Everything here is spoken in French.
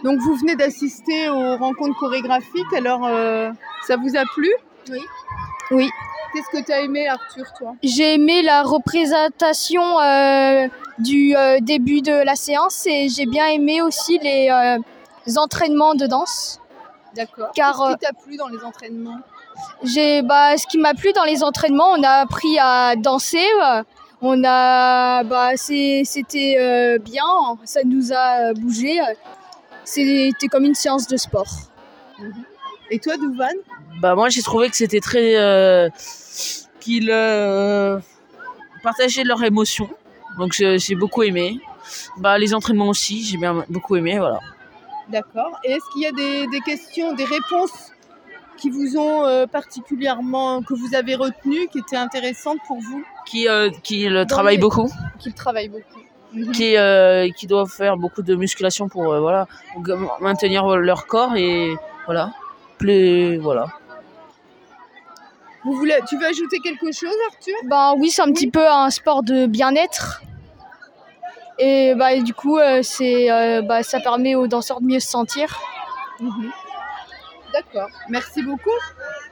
Donc vous venez d'assister aux rencontres chorégraphiques, alors ça vous a plu? Oui. Qu'est-ce que tu as aimé, Arthur, toi? J'ai aimé la représentation du début de la séance et j'ai bien aimé aussi les entraînements de danse. D'accord. Car Qu'est-ce qui t'a plu dans les entraînements? Ce qui m'a plu dans les entraînements, on a appris à danser. C'était bien, ça nous a bougé. C'était comme une séance de sport. Et toi, Douvan? Moi, j'ai trouvé que c'était très... qu'ils partageaient leurs émotions. Donc, j'ai beaucoup aimé. Les entraînements aussi, j'ai beaucoup aimé, voilà. D'accord. Et est-ce qu'il y a des questions, des réponses qui vous ont particulièrement, que vous avez retenues, qui étaient intéressantes pour vous? Qui travaillent beaucoup. Qui travaillent beaucoup. Qui doivent faire beaucoup de musculation pour maintenir leur corps et voilà. Voilà. Tu veux ajouter quelque chose, Arthur? Oui, c'est un petit peu un sport de bien-être. Et du coup, ça permet aux danseurs de mieux se sentir. D'accord. Merci beaucoup.